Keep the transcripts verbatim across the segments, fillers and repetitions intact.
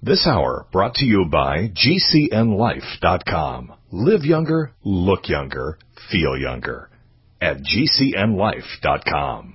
This hour brought to you by G C N life dot com. Live younger, look younger, feel younger at G C N life dot com.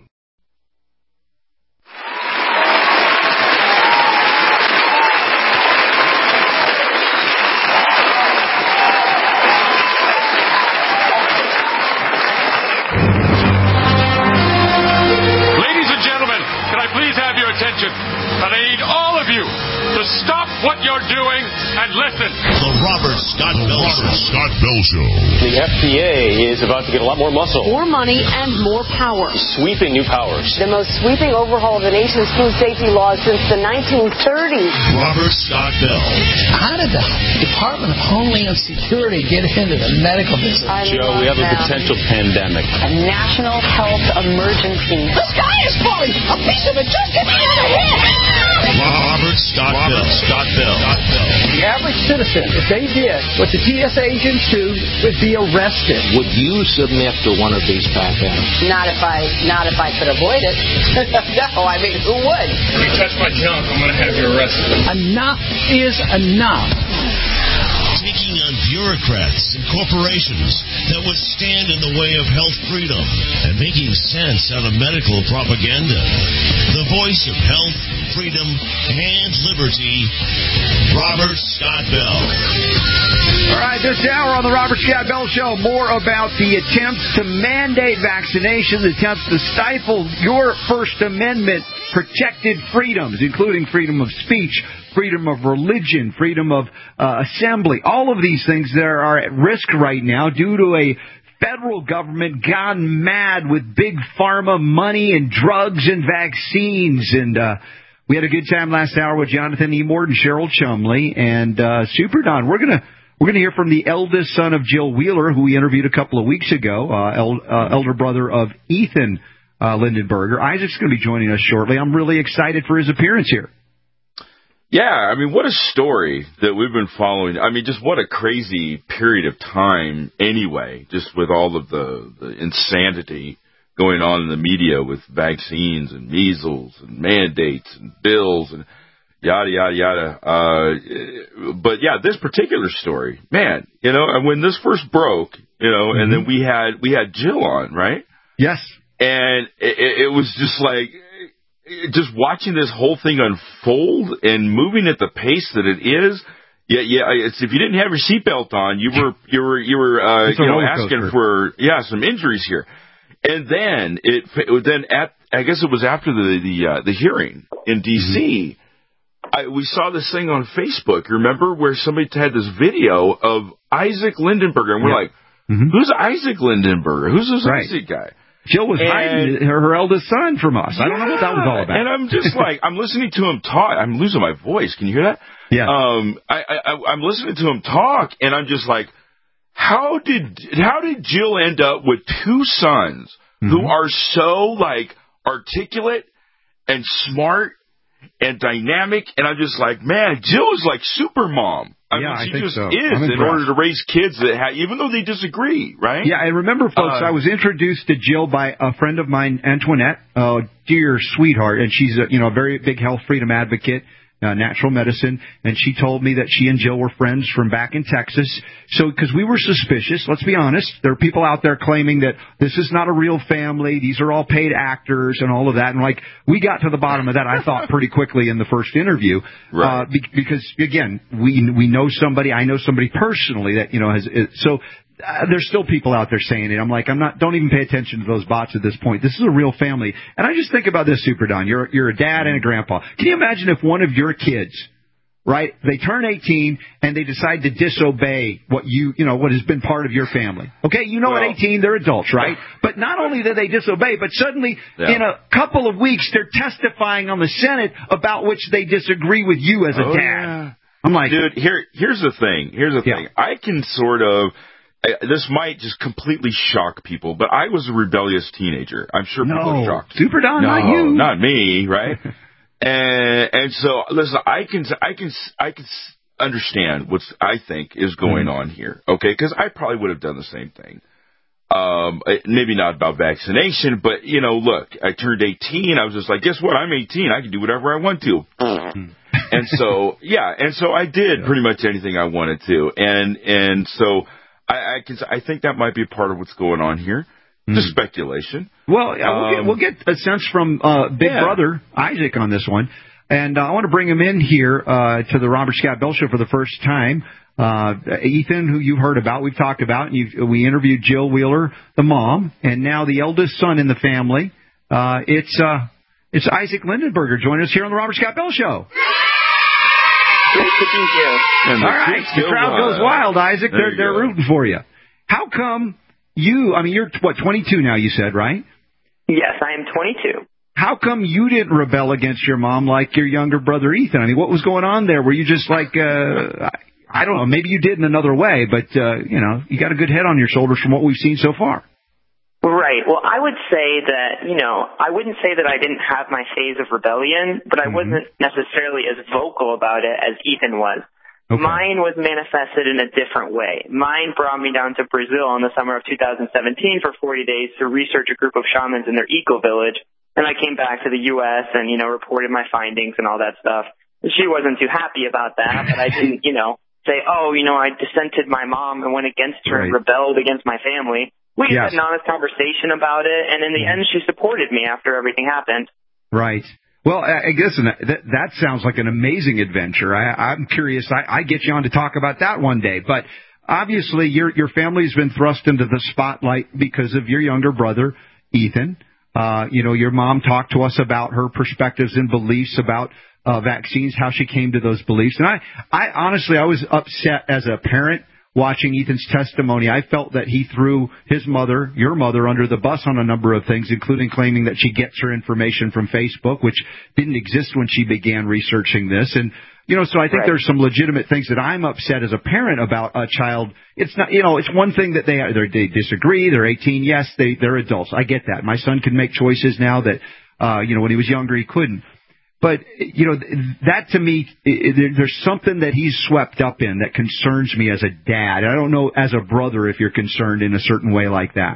Ladies and gentlemen, can I please have your attention? And I need all of you to stop what you're doing and listen. The Robert Scott Bell Show. Scott Bell Show. The F D A is about to get a lot more muscle. More money and more power. Sweeping new powers. The most sweeping overhaul of the nation's food safety laws since the nineteen thirties. Robert Scott Bell. How did the Department of Homeland Security get into the medical business? I Joe, we have a potential pandemic. A national health emergency. The sky is falling! A piece of it just hit me on the head! Robert Scott Robert Bell. Scott Bell. Scott Bell. The average citizen, if they did what the T S A agents do, would be arrested. Would you submit to one of these pat-downs? Not if I, not if I could avoid it. No, I mean, who would? If you touch my junk, I'm going to have you arrested. Enough is enough. Taking on bureaucrats and corporations that would stand in the way of health freedom and making sense out of medical propaganda. The voice of health, freedom, and liberty, Robert Scott Bell. All right, this hour on the Robert Scott Bell Show, more about the attempts to mandate vaccination, the attempts to stifle your First Amendment protected freedoms, including freedom of speech, freedom of religion, freedom of uh, assembly, all of these things that are at risk right now due to a federal government gone mad with big pharma money and drugs and vaccines. And uh, we had a good time last hour with Jonathan E. Mort and Cheryl Chumley. And uh, Super Don, we're going to we're gonna hear from the eldest son of Jill Wheeler, who we interviewed a couple of weeks ago, uh, el- uh, elder brother of Ethan uh, Lindenberger. Isaac's going to be joining us shortly. I'm really excited for his appearance here. Yeah, I mean, what a story that we've been following. I mean, just what a crazy period of time anyway, just with all of the, the insanity going on in the media with vaccines and measles and mandates and bills and yada, yada, yada. Uh, but, yeah, this particular story, man, you know, and when this first broke, you know, mm-hmm. and then we had we had Jill on, right? Yes. And it, it was just like... just watching this whole thing unfold and moving at the pace that it is, yeah, yeah. It's, if you didn't have your seatbelt on, you were, you were, you were, uh, you know, asking for, yeah, some injuries here. And then it, then at, I guess it was after the the uh, the hearing in D C, mm-hmm. I, we saw this thing on Facebook. Remember where somebody had this video of Isaac Lindenberger, and we're yeah. like, mm-hmm. who's Isaac Lindenberger? Who's this right. Isaac guy? Jill was and, hiding her, her eldest son from us. I don't yeah, know what that was all about. And I'm just like, I'm listening to him talk. I'm losing my voice. Can you hear that? Yeah. Um, I, I, I'm listening to him talk, and I'm just like, how did how did Jill end up with two sons mm-hmm. who are so like articulate and smart and dynamic? And I'm just like, man, Jill is like super mom. I yeah, mean, she I think just so. is in order to raise kids that have, even though they disagree, right? Yeah, and remember, folks, uh, I was introduced to Jill by a friend of mine, Antoinette, uh, dear sweetheart, and she's a, you know, a very big health freedom advocate, uh, natural medicine, and she told me that she and Jill were friends from back in Texas. So, because we were suspicious, let's be honest, there are people out there claiming that this is not a real family, these are all paid actors and all of that, and like, we got to the bottom of that, I thought, pretty quickly in the first interview, right. uh, be- because, again, we we know somebody, I know somebody personally that, you know, has, so, Uh, there's still people out there saying it. I'm like, I'm not, don't even pay attention to those bots at this point. This is a real family. And I just think about this, Super Don. You're, you're a dad and a grandpa. Can you imagine if one of your kids, right, they turn eighteen and they decide to disobey what you, you know, what has been part of your family? Okay, you know well, at eighteen they're adults, right? But not only do they disobey, but suddenly yeah. in a couple of weeks they're testifying on the Senate about which they disagree with you as a oh, dad. Yeah. I'm like, dude, here, here's the thing. Here's the thing. Yeah. I can sort of. This might just completely shock people, but I was a rebellious teenager. I'm sure people no, are shocked. Super Don, no, not you, not me, right? and and so listen, I can I can I can understand what I think is going mm. on here, okay? Because I probably would have done the same thing. Um, maybe not about vaccination, but you know, look, I turned eighteen. I was just like, guess what? I'm eighteen. I can do whatever I want to. And so, yeah, and so I did pretty much anything I wanted to. And and so I I, can, I think that might be part of what's going on here. Mm. Just speculation. Well, yeah, we'll, um, get, we'll get a sense from uh, Big yeah. Brother Isaac on this one. And uh, I want to bring him in here uh, to the Robert Scott Bell Show for the first time. Uh, Ethan, who you've heard about, we've talked about, and you've, we interviewed Jill Wheeler, the mom, and now the eldest son in the family. Uh, it's uh, it's Isaac Lindenberger joining us here on the Robert Scott Bell Show. Great to be here. All right, the crowd goes wild, Isaac. There they're they're go. rooting for you. How come you? I mean, you're what twenty-two now? You said, right? Yes, I am twenty-two. How come you didn't rebel against your mom like your younger brother Ethan? I mean, what was going on there? Were you just like, uh, I don't know, maybe you did in another way, but, uh, you know, you got a good head on your shoulders from what we've seen so far. Right. Well, I would say that, you know, I wouldn't say that I didn't have my phase of rebellion, but I mm-hmm. wasn't necessarily as vocal about it as Ethan was. Okay. Mine was manifested in a different way. Mine brought me down to Brazil in the summer of two thousand seventeen for forty days to research a group of shamans in their eco-village. And I came back to the U S and, you know, reported my findings and all that stuff. She wasn't too happy about that, but I didn't, you know, say, oh, you know, I dissented my mom and went against her right. and rebelled against my family. We yes. had an honest conversation about it, and in the end, she supported me after everything happened. Right. Well, I guess that, that sounds like an amazing adventure. I, I'm curious. I, I get you on to talk about that one day. But obviously, your your family's been thrust into the spotlight because of your younger brother, Ethan. Uh, you know, your mom talked to us about her perspectives and beliefs about uh, vaccines, how she came to those beliefs. And I, I honestly, I was upset as a parent watching Ethan's testimony. I felt that he threw his mother, your mother, under the bus on a number of things, including claiming that she gets her information from Facebook, which didn't exist when she began researching this. And, you know, so I think right. there's some legitimate things that I'm upset as a parent about a child. It's not, you know, it's one thing that they they disagree. They're eighteen. Yes, they, they're adults. I get that. My son can make choices now that, uh, you know, when he was younger, he couldn't. But, you know, that to me, there's something that he's swept up in that concerns me as a dad. I don't know as a brother if you're concerned in a certain way like that.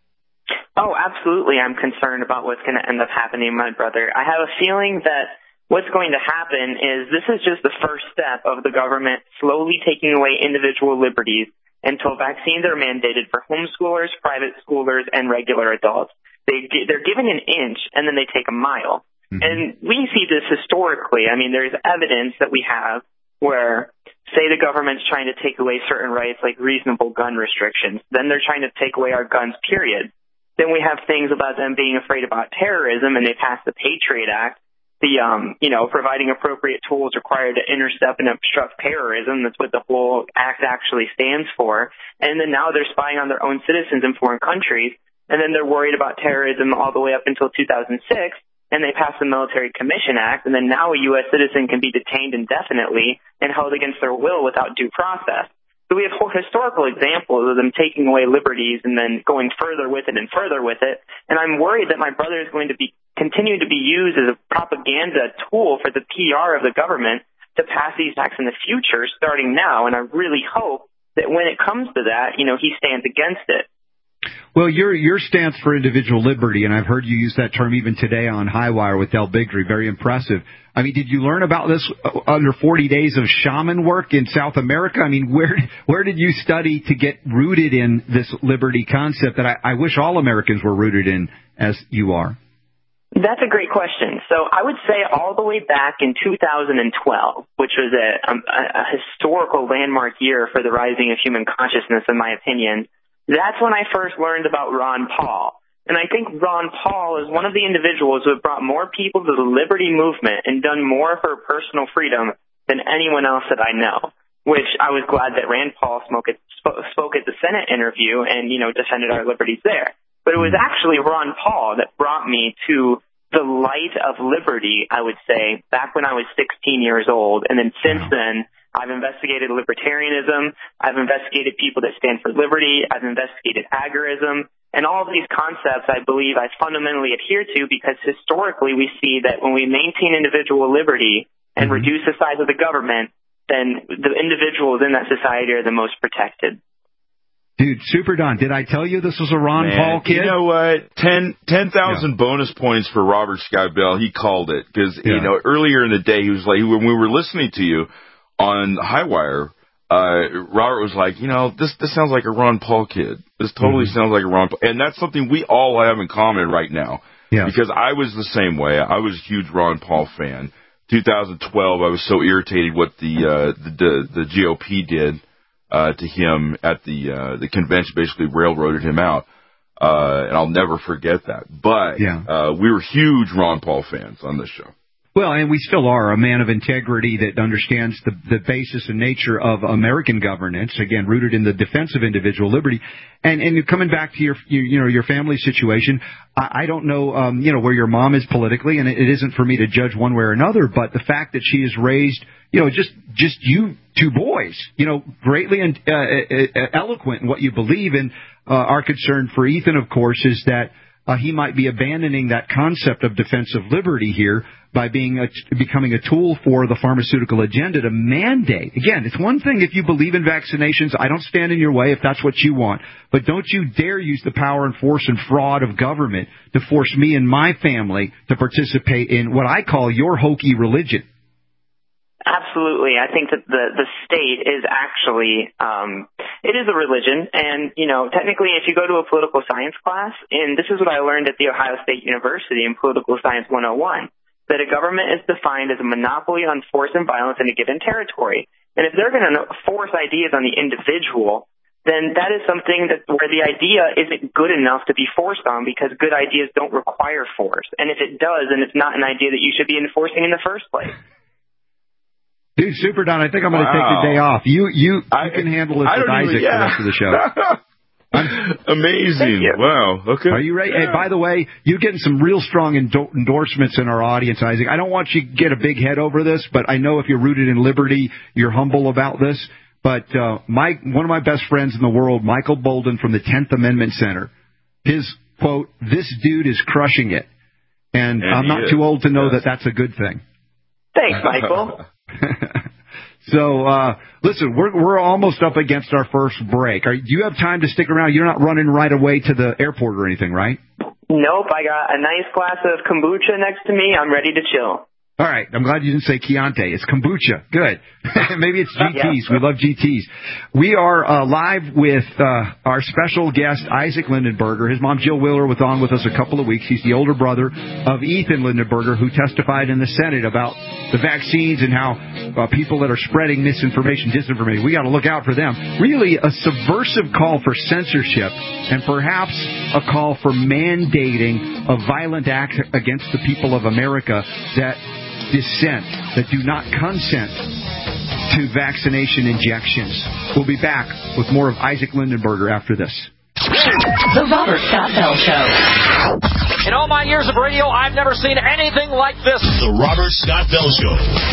Oh, absolutely. I'm concerned about what's going to end up happening to my brother. I have a feeling that what's going to happen is this is just the first step of the government slowly taking away individual liberties until vaccines are mandated for homeschoolers, private schoolers, and regular adults. They, they're given an inch, and then they take a mile. Mm-hmm. And we see this historically. I mean, there's evidence that we have where, say, the government's trying to take away certain rights like reasonable gun restrictions. Then they're trying to take away our guns, period. Then we have things about them being afraid about terrorism, and they passed the Patriot Act, the, um, you know, providing appropriate tools required to intercept and obstruct terrorism. That's what the whole act actually stands for. And then now they're spying on their own citizens in foreign countries. And then they're worried about terrorism all the way up until two thousand six. And they passed the Military Commission Act, and then now a U S citizen can be detained indefinitely and held against their will without due process. So we have historical examples of them taking away liberties and then going further with it and further with it. And I'm worried that my brother is going to be continue to be used as a propaganda tool for the P R of the government to pass these acts in the future, starting now. And I really hope that when it comes to that, you know, he stands against it. Well, your your stance for individual liberty, and I've heard you use that term even today on Highwire with Del Bigtree, very impressive. I mean, did you learn about this under forty days of shaman work in South America? I mean, where where did you study to get rooted in this liberty concept that I, I wish all Americans were rooted in as you are? That's a great question. So I would say all the way back in two thousand twelve, which was a, a, a historical landmark year for the rising of human consciousness, in my opinion. That's when I first learned about Ron Paul. And I think Ron Paul is one of the individuals who have brought more people to the liberty movement and done more for personal freedom than anyone else that I know, which I was glad that Rand Paul spoke at, spoke at the Senate interview and, you know, defended our liberties there. But it was actually Ron Paul that brought me to the light of liberty, I would say, back when I was sixteen years old. And then since then, I've investigated libertarianism. I've investigated people that stand for liberty. I've investigated agorism. And all of these concepts, I believe, I fundamentally adhere to because historically we see that when we maintain individual liberty and mm-hmm. reduce the size of the government, then the individuals in that society are the most protected. Dude, Super Don, did I tell you this was a Ron Man, Paul kid? You know what? Ten ten thousand yeah. bonus points for Robert Scott Bell. He called it because yeah. you know earlier in the day he was like when we were listening to you on Highwire, uh, Robert was like, you know, this this sounds like a Ron Paul kid. This totally mm-hmm. sounds like a Ron Paul, and that's something we all have in common right now. Yeah. Because I was the same way. I was a huge Ron Paul fan. twenty twelve, I was so irritated what the uh, the, the the G O P did. Uh, to him at the uh, the convention, basically railroaded him out, uh, and I'll never forget that. But yeah. uh, we were huge Ron Paul fans on this show. Well, and we still are a man of integrity that understands the, the basis and nature of American governance, again, rooted in the defense of individual liberty. And, and coming back to your, you, you know, your family situation, I, I don't know, um, you know, where your mom is politically, and it, it isn't for me to judge one way or another, but the fact that she has raised, you know, just, just you two boys, you know, greatly and, uh, uh, eloquent in what you believe in. Uh, our concern for Ethan, of course, is that Uh, he might be abandoning that concept of defensive liberty here by being a, becoming a tool for the pharmaceutical agenda to mandate. Again, it's one thing if you believe in vaccinations. I don't stand in your way if that's what you want. But don't you dare use the power and force and fraud of government to force me and my family to participate in what I call your hokey religion. Absolutely. I think that the, the state is actually, um, it is a religion. And, you know, technically, if you go to a political science class, and this is what I learned at The Ohio State University in Political Science one oh one, that a government is defined as a monopoly on force and violence in a given territory. And if they're going to force ideas on the individual, then that is something that where the idea isn't good enough to be forced on because good ideas don't require force. And if it does, then it's not an idea that you should be enforcing in the first place. Dude, Super Don, I think I'm going to wow. take the day off. You you, I, you can handle this with even, Isaac yeah. the rest of the show. Amazing. Wow. Okay. Are you ready? Yeah. Hey, by the way, you're getting some real strong endo- endorsements in our audience, Isaac. I don't want you to get a big head over this, but I know if you're rooted in liberty, you're humble about this. But uh, my one of my best friends in the world, Michael Bolden from the tenth Amendment Center, his quote, "This dude is crushing it." And, and I'm not is. too old to know yes. that that's a good thing. Thanks, Michael. So, uh, listen, we're we're almost up against our first break. Are, do you have time to stick around? You're not running right away to the airport or anything, right? Nope. I got a nice glass of kombucha next to me. I'm ready to chill. All right. I'm glad you didn't say Chianti. It's kombucha. Good. Maybe it's G Ts. Yeah. We love G Ts. We are uh, live with uh, our special guest, Isaac Lindenberger. His mom, Jill Wheeler, was on with us a couple of weeks. He's the older brother of Ethan Lindenberger, who testified in the Senate about the vaccines and how uh, people that are spreading misinformation, disinformation, we got to look out for them. Really a subversive call for censorship and perhaps a call for mandating a violent act against the people of America that dissent, that do not consent to vaccination injections. We'll be back with more of Isaac Lindenberger after this. The Robert Scott Bell Show. In all my years of radio, I've never seen anything like this. The Robert Scott Bell Show.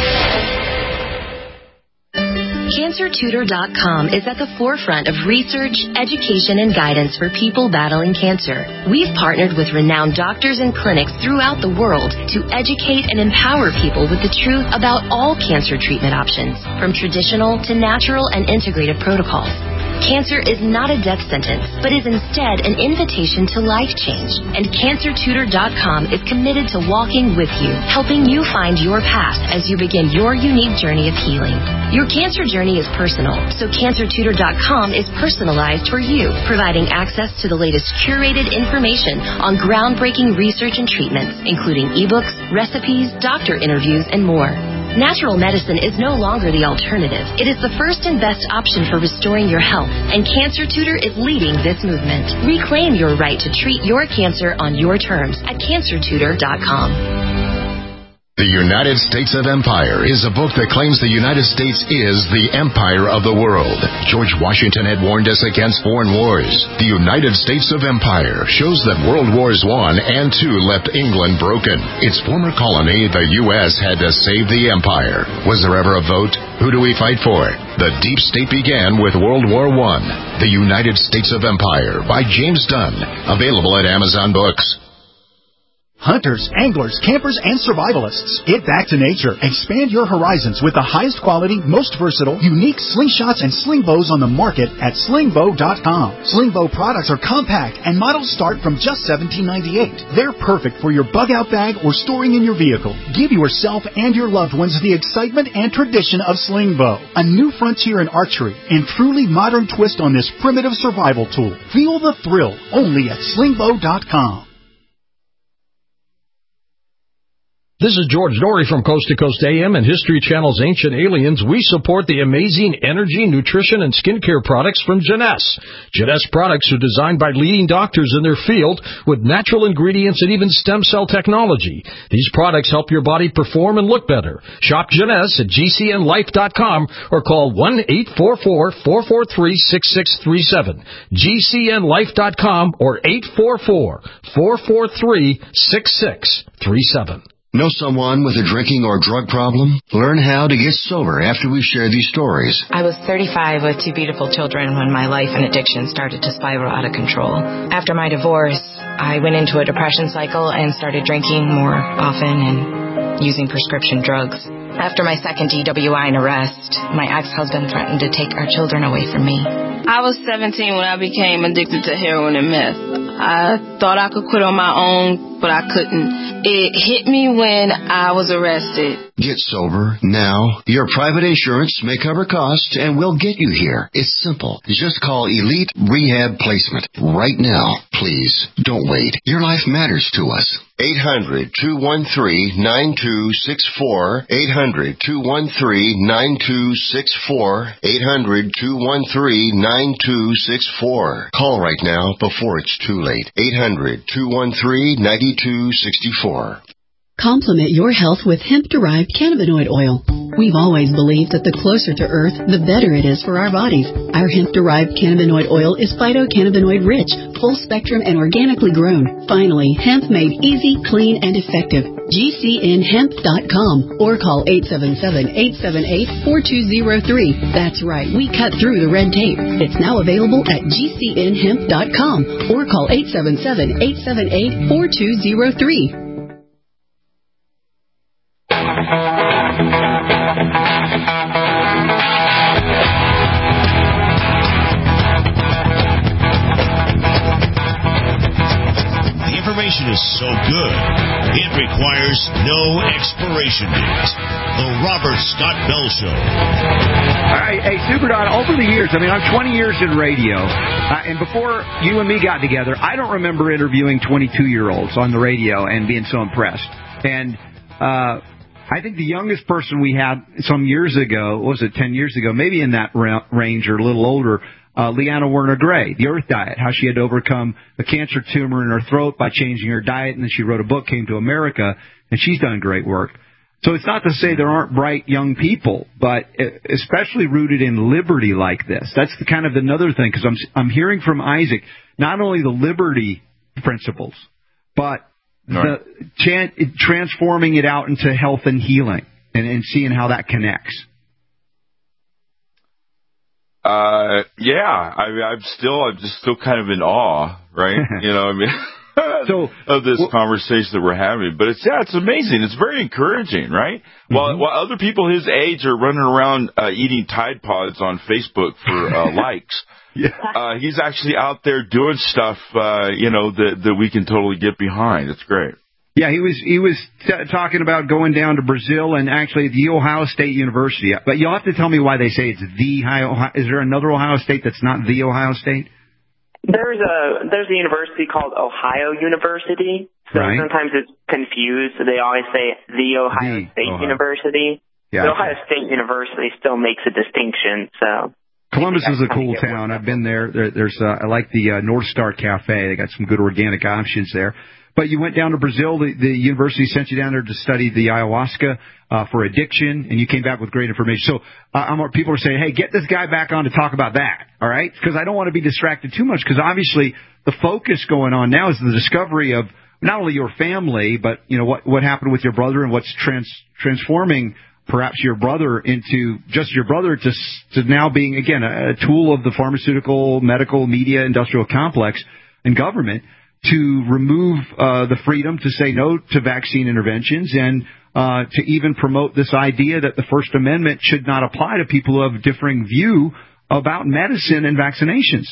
Cancer Tutor dot com is at the forefront of research, education, and guidance for people battling cancer. We've partnered with renowned doctors and clinics throughout the world to educate and empower people with the truth about all cancer treatment options, from traditional to natural and integrative protocols. Cancer is not a death sentence, but is instead an invitation to life change. And Cancer Tutor dot com is committed to walking with you, helping you find your path as you begin your unique journey of healing. Your cancer journey is personal, so Cancer Tutor dot com is personalized for you, providing access to the latest curated information on groundbreaking research and treatments, including ebooks, recipes, doctor interviews, and more. Natural medicine is no longer the alternative. It is the first and best option for restoring your health, and Cancer Tutor is leading this movement. Reclaim your right to treat your cancer on your terms at Cancer Tutor dot com. The United States of Empire is a book that claims the United States is the empire of the world. George Washington had warned us against foreign wars. The United States of Empire shows that World Wars One and Two left England broken. Its former colony, the U S, had to save the empire. Was there ever a vote? Who do we fight for? The deep state began with World War One. The United States of Empire by James Dunn. Available at Amazon Books. Hunters, anglers, campers, and survivalists. Get back to nature. Expand your horizons with the highest quality, most versatile, unique slingshots and sling bows on the market at sling bow dot com. Sling bow products are compact and models start from just seventeen ninety-eight. They're perfect for your bug-out bag or storing in your vehicle. Give yourself and your loved ones the excitement and tradition of sling bow. A new frontier in archery and truly modern twist on this primitive survival tool. Feel the thrill only at sling bow dot com. This is George Norrie from Coast to Coast A M and History Channel's Ancient Aliens. We support the amazing energy, nutrition, and skincare products from Jeunesse. Jeunesse products are designed by leading doctors in their field with natural ingredients and even stem cell technology. These products help your body perform and look better. Shop Jeunesse at G C N life dot com or call one eight four four, four four three, six six three seven. G C N life dot com or eight four four, four four three, six six three seven. Know someone with a drinking or drug problem? Learn how to get sober after we share these stories. I was thirty-five with two beautiful children when my life and addiction started to spiral out of control. After my divorce, I went into a depression cycle and started drinking more often and using prescription drugs. After my second D W I and arrest, my ex-husband threatened to take our children away from me. I was seventeen when I became addicted to heroin and meth. I thought I could quit on my own, but I couldn't. It hit me when I was arrested. Get sober now. Your private insurance may cover costs and we'll get you here. It's simple. Just call Elite Rehab Placement right now. Please, don't wait. Your life matters to us. eight hundred, two one three, nine two six four. eight hundred, two one three, nine two six four. eight hundred, two one three, nine two six four. Call right now before it's too late. eight hundred, two one three, nine two six four. Complement your health with hemp-derived cannabinoid oil. We've always believed that the closer to Earth, the better it is for our bodies. Our hemp-derived cannabinoid oil is phytocannabinoid-rich, full-spectrum, and organically grown. Finally, hemp made easy, clean, and effective. G C N hemp dot com or call eight seven seven, eight seven eight, four two zero three. That's right, we cut through the red tape. It's now available at G C N hemp dot com or call eight seven seven, eight seven eight, four two zero three. The information is so good, it requires no expiration date. The Robert Scott Bell Show. All right, hey, Super Don, over the years, I mean, I'm twenty years in radio, uh, and before you and me got together, I don't remember interviewing twenty-two-year-olds on the radio and being so impressed. And uh I think the youngest person we had some years ago, what was it, ten years ago, maybe in that ra- range or a little older, uh, Leanna Werner Gray, The Earth Diet, how she had to overcome a cancer tumor in her throat by changing her diet, and then she wrote a book, Came to America, and she's done great work. So it's not to say there aren't bright young people, but especially rooted in liberty like this. That's the kind of another thing, because I'm, I'm hearing from Isaac not only the liberty principles, but the chan- transforming it out into health and healing and, and seeing how that connects. Uh, yeah, I, I'm still, I'm just still kind of in awe, right? You know, I mean, so, of this well, conversation that we're having. But it's, yeah, it's amazing. It's very encouraging, right? Mm-hmm. While, while other people his age are running around uh, eating Tide Pods on Facebook for uh, likes, yeah. uh, he's actually out there doing stuff, uh, you know, that, that we can totally get behind. It's great. Yeah, he was he was t- talking about going down to Brazil and actually the Ohio State University. But you'll have to tell me why they say it's the Ohio. Is there another Ohio State that's not the Ohio State? There's a there's a university called Ohio University. So right. Sometimes it's confused. So they always say the Ohio the State Ohio. University. Yeah, the Ohio State University still makes a distinction. So Columbus is a cool town. I've been there. there there's uh, I like the uh, North Star Cafe. They got some good organic options there. But you went down to Brazil. The, the university sent you down there to study the ayahuasca uh, for addiction, and you came back with great information. So uh, I'm, people are saying, hey, get this guy back on to talk about that, all right? Because I don't want to be distracted too much, because obviously the focus going on now is the discovery of not only your family, but, you know, what, what happened with your brother and what's trans, transforming perhaps your brother into just your brother to, to now being, again, a, a tool of the pharmaceutical, medical, media, industrial complex and government to remove uh, the freedom to say no to vaccine interventions and uh, to even promote this idea that the First Amendment should not apply to people who have a differing view about medicine and vaccinations.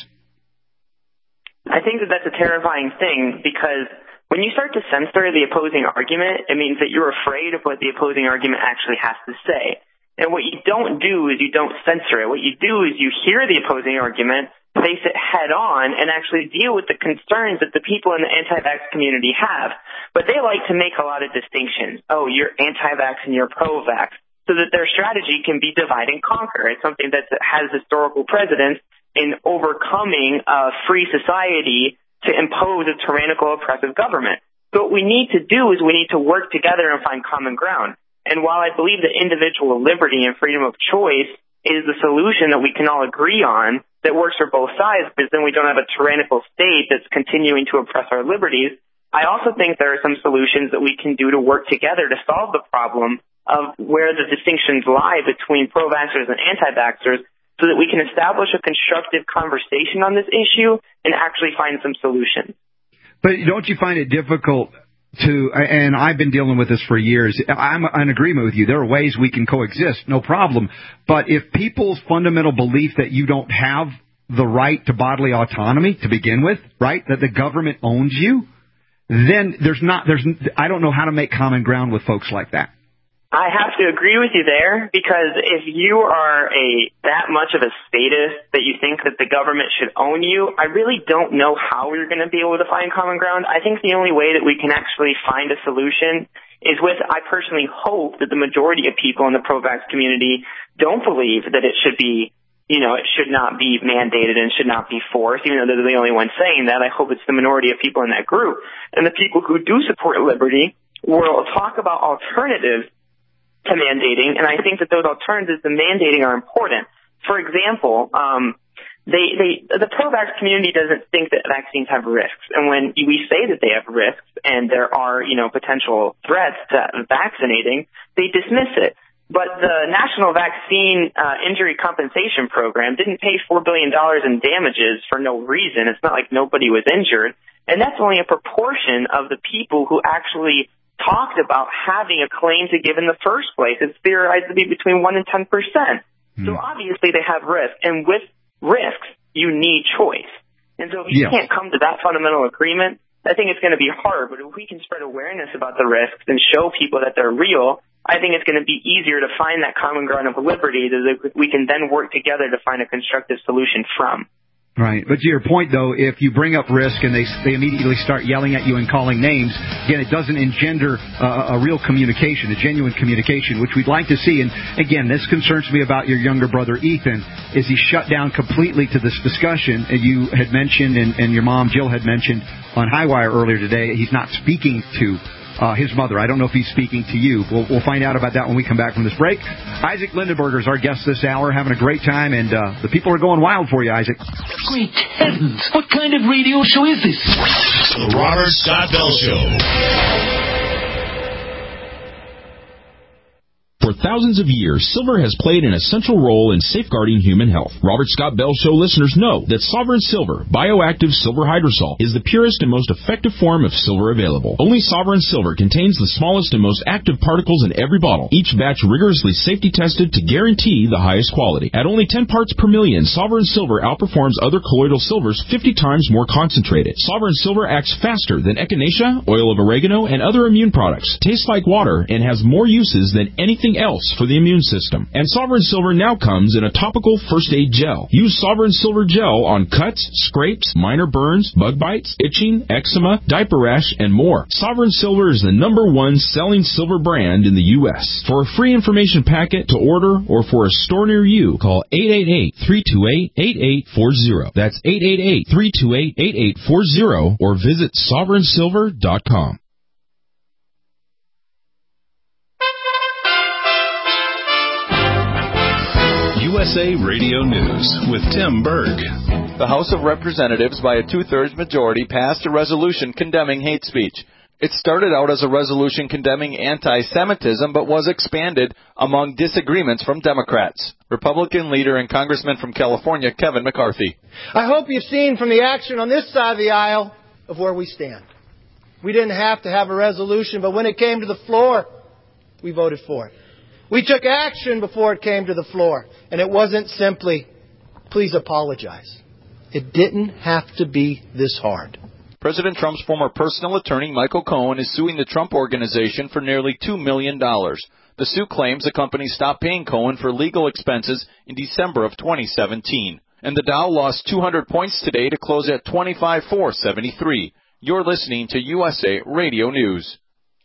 I think that that's a terrifying thing because when you start to censor the opposing argument, it means that you're afraid of what the opposing argument actually has to say. And what you don't do is you don't censor it. What you do is you hear the opposing argument, face it head on, and actually deal with the concerns that the people in the anti-vax community have. But they like to make a lot of distinctions. Oh, you're anti-vax and you're pro-vax, so that their strategy can be divide and conquer. It's something that has historical precedence in overcoming a free society to impose a tyrannical, oppressive government. So what we need to do is we need to work together and find common ground. And while I believe that individual liberty and freedom of choice is the solution that we can all agree on that works for both sides, because then we don't have a tyrannical state that's continuing to oppress our liberties, I also think there are some solutions that we can do to work together to solve the problem of where the distinctions lie between pro-vaxxers and anti-vaxxers, so that we can establish a constructive conversation on this issue and actually find some solutions. But don't you find it difficult to, and I've been dealing with this for years, I'm in agreement with you, there are ways we can coexist, no problem, but if people's fundamental belief that you don't have the right to bodily autonomy to begin with, right, that the government owns you, then there's not, there's, I don't know how to make common ground with folks like that. I have to agree with you there, because if you are a that much of a statist that you think that the government should own you, I really don't know how we're going to be able to find common ground. I think the only way that we can actually find a solution is with, I personally hope that the majority of people in the pro-vax community don't believe that it should be, you know, it should not be mandated and should not be forced, even though they're the only ones saying that. I hope it's the minority of people in that group. And the people who do support liberty will talk about alternatives to mandating, and I think that those alternatives to mandating are important. For example, um, they, they, the pro-vax community doesn't think that vaccines have risks, and when we say that they have risks and there are, you know, potential threats to vaccinating, they dismiss it. But the National Vaccine uh, Injury Compensation Program didn't pay four billion dollars in damages for no reason. It's not like nobody was injured, and that's only a proportion of the people who actually talked about having a claim to give in the first place. It's theorized to be between one and ten percent. Mm. So obviously they have risk, and with risks, you need choice. And so if you yeah. can't come to that fundamental agreement, I think it's going to be hard. But if we can spread awareness about the risks and show people that they're real, I think it's going to be easier to find that common ground of liberty that we can then work together to find a constructive solution from. Right. But to your point, though, if you bring up risk and they they immediately start yelling at you and calling names, again, it doesn't engender uh, a real communication, a genuine communication, which we'd like to see. And, again, this concerns me about your younger brother, Ethan, is he shut down completely to this discussion. And you had mentioned, and, and your mom, Jill, had mentioned on Highwire earlier today, he's not speaking to Uh, his mother. I don't know if he's speaking to you. We'll, we'll find out about that when we come back from this break. Isaac Lindenberger is our guest this hour, having a great time, and uh, the people are going wild for you, Isaac. Great heavens! What kind of radio show is this? The Robert Scott Bell Show. For thousands of years, silver has played an essential role in safeguarding human health. Robert Scott Bell Show listeners know that Sovereign Silver, bioactive silver hydrosol, is the purest and most effective form of silver available. Only Sovereign Silver contains the smallest and most active particles in every bottle, each batch rigorously safety tested to guarantee the highest quality. At only ten parts per million, Sovereign Silver outperforms other colloidal silvers fifty times more concentrated. Sovereign Silver acts faster than echinacea, oil of oregano, and other immune products, tastes like water, and has more uses than anything else for the immune system. And Sovereign Silver now comes in a topical first aid gel. Use Sovereign Silver gel on cuts, scrapes, minor burns, bug bites, itching, eczema, diaper rash, and more. Sovereign Silver is the number one selling silver brand in the U S For a free information packet to order or for a store near you, call eight eight eight, three two eight, eight eight four zero. That's eight eight eight, three two eight, eight eight four zero or visit sovereign silver dot com. U S A Radio News with Tim Berg. The House of Representatives, by a two-thirds majority, passed a resolution condemning hate speech. It started out as a resolution condemning anti-Semitism, but was expanded among disagreements from Democrats. Republican leader and Congressman from California, Kevin McCarthy. I hope you've seen from the action on this side of the aisle of where we stand. We didn't have to have a resolution, but when it came to the floor, we voted for it. We took action before it came to the floor, and it wasn't simply, please apologize. It didn't have to be this hard. President Trump's former personal attorney, Michael Cohen, is suing the Trump Organization for nearly two million dollars. The suit claims the company stopped paying Cohen for legal expenses in December of twenty seventeen. And the Dow lost two hundred points today to close at twenty-five thousand four hundred seventy-three. You're listening to U S A Radio News.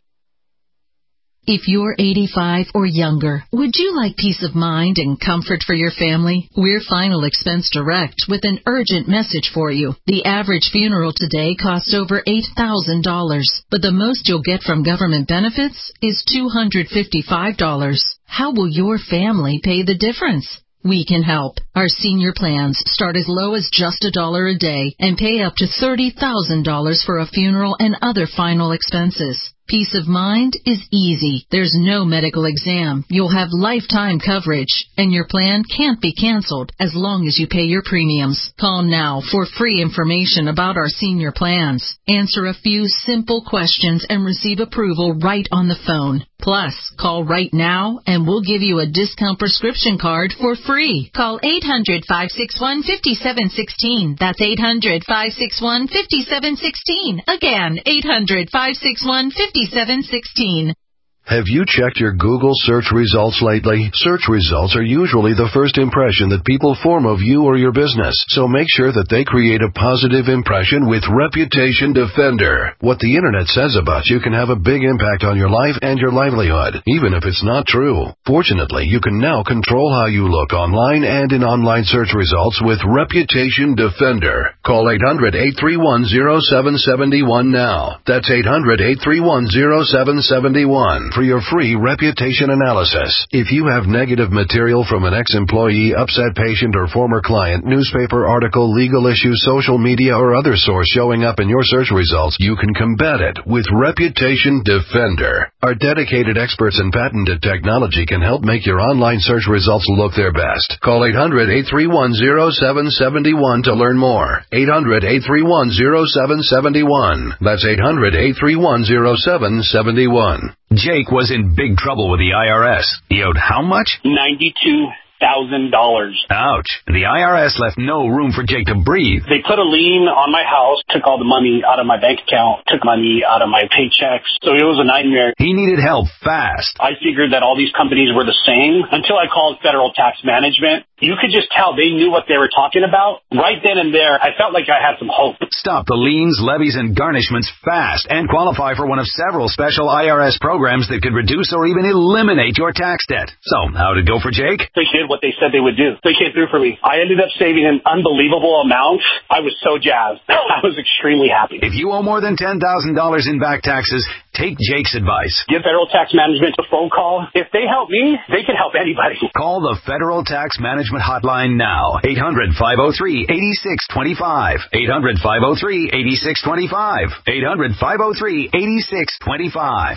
If you're eighty-five or younger, would you like peace of mind and comfort for your family? We're Final Expense Direct with an urgent message for you. The average funeral today costs over eight thousand dollars, but the most you'll get from government benefits is two hundred fifty-five dollars. How will your family pay the difference? We can help. Our senior plans start as low as just a dollar a day and pay up to thirty thousand dollars for a funeral and other final expenses. Peace of mind is easy. There's no medical exam. You'll have lifetime coverage, and your plan can't be canceled as long as you pay your premiums. Call now for free information about our senior plans. Answer a few simple questions and receive approval right on the phone. Plus, call right now and we'll give you a discount prescription card for free. Call eight hundred, five six one, five seven one six. That's eight hundred, five six one, five seven one six. Again, eight hundred, five six one, five seven one six. Have you checked your Google search results lately? Search results are usually the first impression that people form of you or your business, so make sure that they create a positive impression with Reputation Defender. What the internet says about you can have a big impact on your life and your livelihood, even if it's not true. Fortunately, you can now control how you look online and in online search results with Reputation Defender. Call eight hundred, eight three one, zero seven seven one now. That's eight hundred, eight three one, zero seven seven one. For your free reputation analysis. If you have negative material from an ex-employee, upset patient, or former client, newspaper article, legal issue, social media, or other source showing up in your search results, you can combat it with Reputation Defender. Our dedicated experts in patented technology can help make your online search results look their best. Call eight hundred, eight three one, zero seven seven one to learn more. eight hundred, eight three one, zero seven seven one. That's eight hundred, eight three one, zero seven seven one. Jake was in big trouble with the I R S. He owed how much? ninety-two thousand dollars. Ouch. The I R S left no room for Jake to breathe. They put a lien on my house, took all the money out of my bank account, took money out of my paychecks. So it was a nightmare. He needed help fast. I figured that all these companies were the same until I called Federal Tax Management. You could just tell they knew what they were talking about. Right then and there, I felt like I had some hope. Stop the liens, levies, and garnishments fast and qualify for one of several special I R S programs that could reduce or even eliminate your tax debt. So, how'd it go for Jake? They did what they said they would do. They came through for me. I ended up saving an unbelievable amount. I was so jazzed. I was extremely happy. If you owe more than ten thousand dollars in back taxes, take Jake's advice. Give Federal Tax Management a phone call. If they help me, they can help anybody. Call the Federal Tax Management hotline now. eight hundred, five oh three, eight six two five. eight hundred, five oh three, eight six two five. eight hundred, five oh three, eight six two five.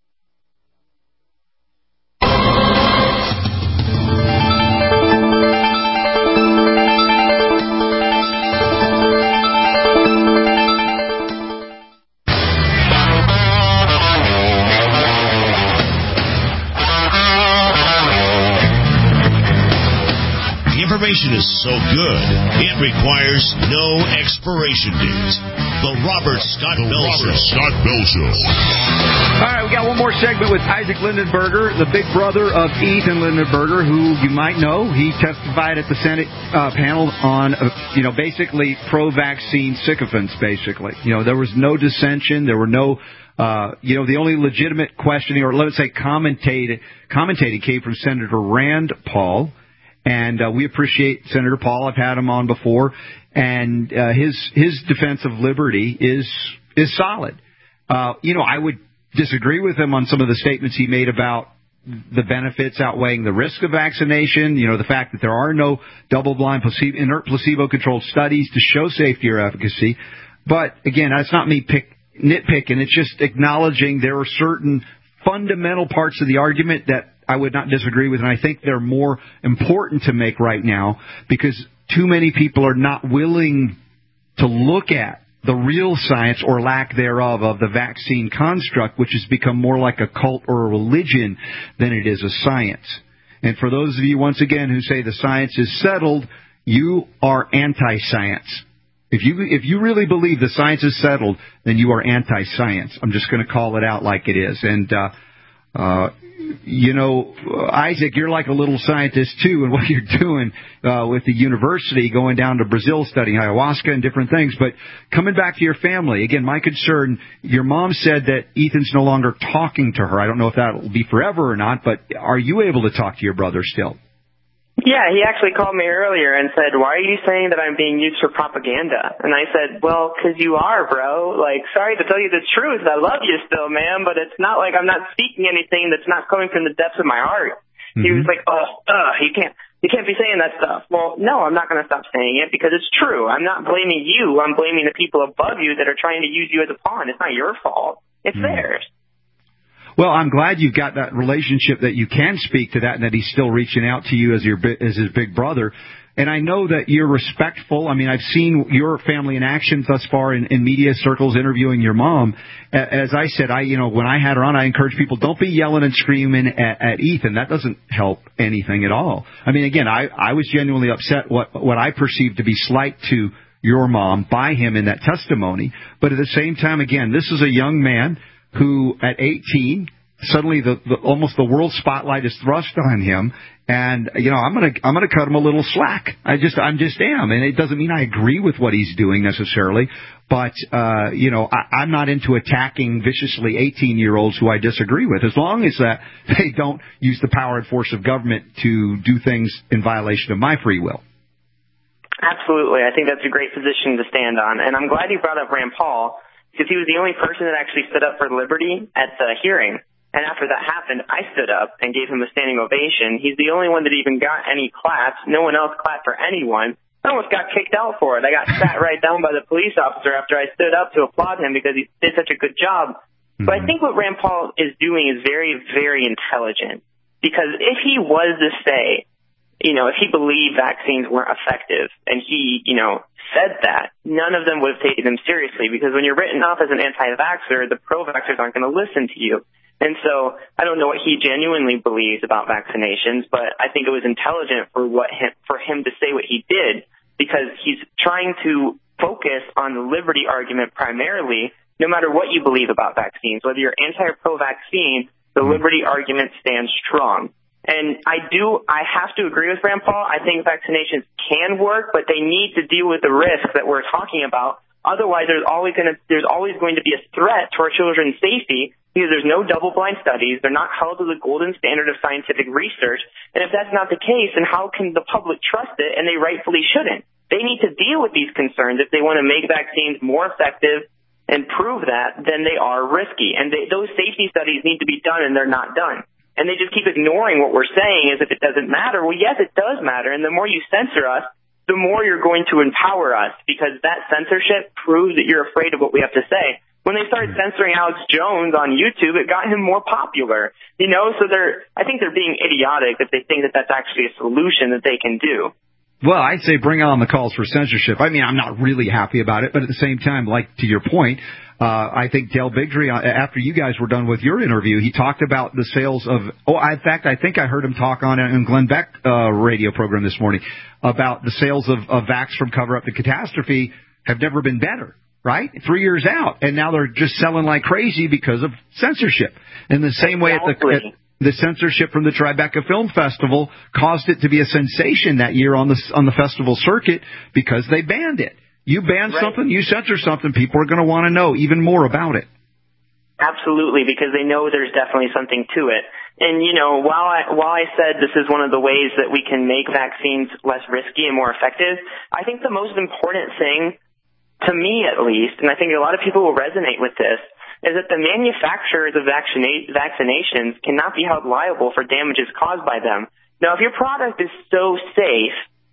Information is so good, it requires no expiration date. The Robert Scott the Bell Robert Show. Scott Bell Show. All right, we got one more segment with Isaac Lindenberger, the big brother of Ethan Lindenberger, who you might know. He testified at the Senate uh, panel on, uh, you know, basically pro-vaccine sycophants, basically. You know, there was no dissension. There were no... Uh, you know, the only legitimate questioning, or let's say commentated, commentating came from Senator Rand Paul. And uh, we appreciate Senator Paul. I've had him on before, and uh, his his defense of liberty is is solid. Uh, you know, I would disagree with him on some of the statements he made about the benefits outweighing the risk of vaccination. You know, the fact that there are no double-blind, placebo, inert placebo-controlled studies to show safety or efficacy. But again, that's not me pick, nitpicking. It's just acknowledging there are certain fundamental parts of the argument that I would not disagree with, and I think they're more important to make right now because too many people are not willing to look at the real science or lack thereof of the vaccine construct, which has become more like a cult or a religion than it is a science. And for those of you, once again, who say the science is settled, you are anti-science. If you if you really believe the science is settled, then you are anti-science. I'm just going to call it out like it is. And, uh, uh, you know, Isaac, you're like a little scientist, too, in what you're doing uh, with the university, going down to Brazil studying ayahuasca and different things. But coming back to your family, again, my concern, your mom said that Ethan's no longer talking to her. I don't know if that will be forever or not, but are you able to talk to your brother still? Yeah, he actually called me earlier and said, why are you saying that I'm being used for propaganda? And I said, well, 'cause you are, bro. Like, sorry to tell you the truth. I love you still, man, but it's not like I'm not speaking anything that's not coming from the depths of my heart. Mm-hmm. He was like, oh, uh, you can't, you can't be saying that stuff. Well, no, I'm not going to stop saying it because it's true. I'm not blaming you. I'm blaming the people above you that are trying to use you as a pawn. It's not your fault. It's mm-hmm. theirs. Well, I'm glad you've got that relationship that you can speak to that and that he's still reaching out to you as your as his big brother. And I know that you're respectful. I mean, I've seen your family in action thus far in, in media circles interviewing your mom. As I said, I you know, when I had her on, I encourage people, don't be yelling and screaming at, at Ethan. That doesn't help anything at all. I mean, again, I, I was genuinely upset what what I perceived to be slight to your mom by him in that testimony. But at the same time, again, this is a young man who at eighteen, suddenly the, the almost the world spotlight is thrust on him, and you know I'm gonna I'm gonna cut him a little slack. I just I'm just am, and it doesn't mean I agree with what he's doing necessarily, but uh, you know I, I'm not into attacking viciously eighteen year olds who I disagree with, as long as that they don't use the power and force of government to do things in violation of my free will. Absolutely, I think that's a great position to stand on, and I'm glad you brought up Rand Paul, because he was the only person that actually stood up for liberty at the hearing. And after that happened, I stood up and gave him a standing ovation. He's the only one that even got any claps. No one else clapped for anyone. I almost got kicked out for it. I got sat right down by the police officer after I stood up to applaud him because he did such a good job. Mm-hmm. But I think what Rand Paul is doing is very, very intelligent. Because if he was to say, you know, if he believed vaccines weren't effective and he, you know, said that, none of them would have taken him seriously, because when you're written off as an anti-vaxxer, the pro-vaxxers aren't going to listen to you. And so I don't know what he genuinely believes about vaccinations, but I think it was intelligent for what him, for him to say what he did, because he's trying to focus on the liberty argument primarily, no matter what you believe about vaccines. Whether you're anti or pro-vaccine, the liberty argument stands strong. And I do, I have to agree with Rand Paul. I think vaccinations can work, but they need to deal with the risks that we're talking about. Otherwise, there's always going to, there's always going to be a threat to our children's safety, because there's no double-blind studies. They're not held to the golden standard of scientific research. And if that's not the case, then how can the public trust it? And they rightfully shouldn't. They need to deal with these concerns if they want to make vaccines more effective and prove that, then they are risky. And they, those safety studies need to be done, and they're not done. And they just keep ignoring what we're saying as if it doesn't matter. Well, yes, it does matter. And the more you censor us, the more you're going to empower us, because that censorship proves that you're afraid of what we have to say. When they started censoring Alex Jones on YouTube, it got him more popular. You know, so they're, I think they're being idiotic if they think that that's actually a solution that they can do. Well, I'd say bring on the calls for censorship. I mean, I'm not really happy about it, but at the same time, like to your point, uh, I think Dale Bigtree, after you guys were done with your interview, he talked about the sales of, oh, in fact, I think I heard him talk on a Glenn Beck uh, radio program this morning about the sales of, of Vax from Cover Up the Catastrophe have never been better, right? Three years out, and now they're just selling like crazy because of censorship. In the same way at the... At, The censorship from the Tribeca Film Festival caused it to be a sensation that year on the on the festival circuit because they banned it. You ban right. something, you censor something, people are going to want to know even more about it. Absolutely, because they know there's definitely something to it. And, you know, while I, while I said this is one of the ways that we can make vaccines less risky and more effective, I think the most important thing, to me at least, and I think a lot of people will resonate with this, is that the manufacturers of vaccina- vaccinations cannot be held liable for damages caused by them. Now, if your product is so safe,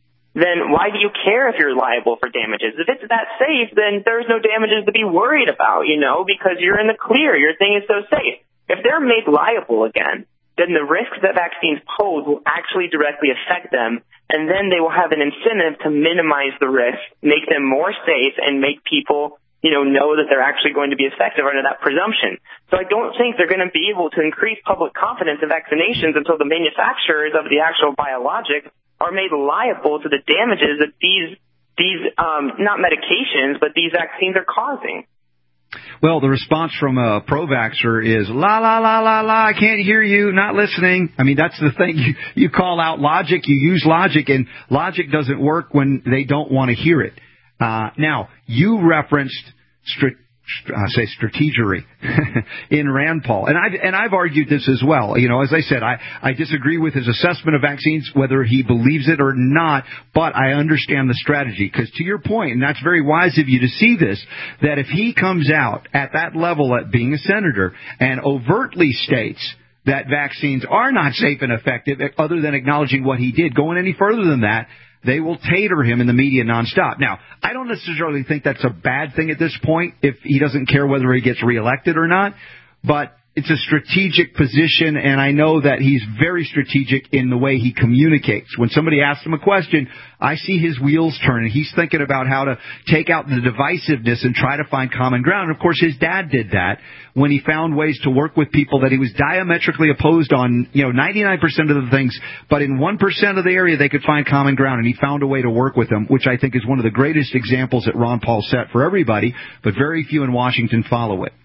then why do you care if you're liable for damages? If it's that safe, then there's no damages to be worried about, you know, because you're in the clear. Your thing is so safe. If they're made liable again, then the risks that vaccines pose will actually directly affect them, and then they will have an incentive to minimize the risk, make them more safe, and make people you know, know that they're actually going to be effective under that presumption. So I don't think they're going to be able to increase public confidence in vaccinations until the manufacturers of the actual biologic are made liable to the damages that these, these um, not medications, but these vaccines are causing. Well, the response from a pro-vaxxer is, la, la, la, la, la, I can't hear you, not listening. I mean, that's the thing. You, you call out logic, you use logic, and logic doesn't work when they don't want to hear it. Uh, now, you referenced stri- I say strategery in Rand Paul. And I've, and I've argued this as well. You know, as I said, I, I disagree with his assessment of vaccines, whether he believes it or not, but I understand the strategy. Because to your point, and that's very wise of you to see this, that if he comes out at that level at being a senator and overtly states that vaccines are not safe and effective, other than acknowledging what he did, going any further than that, they will tater him in the media nonstop. Now, I don't necessarily think that's a bad thing at this point if he doesn't care whether he gets reelected or not, but it's a strategic position, and I know that he's very strategic in the way he communicates. When somebody asks him a question, I see his wheels turning. He's thinking about how to take out the divisiveness and try to find common ground. And of course, his dad did that when he found ways to work with people that he was diametrically opposed on, you know, ninety-nine percent of the things, but in one percent of the area they could find common ground, and he found a way to work with them, which I think is one of the greatest examples that Ron Paul set for everybody, but very few in Washington follow it.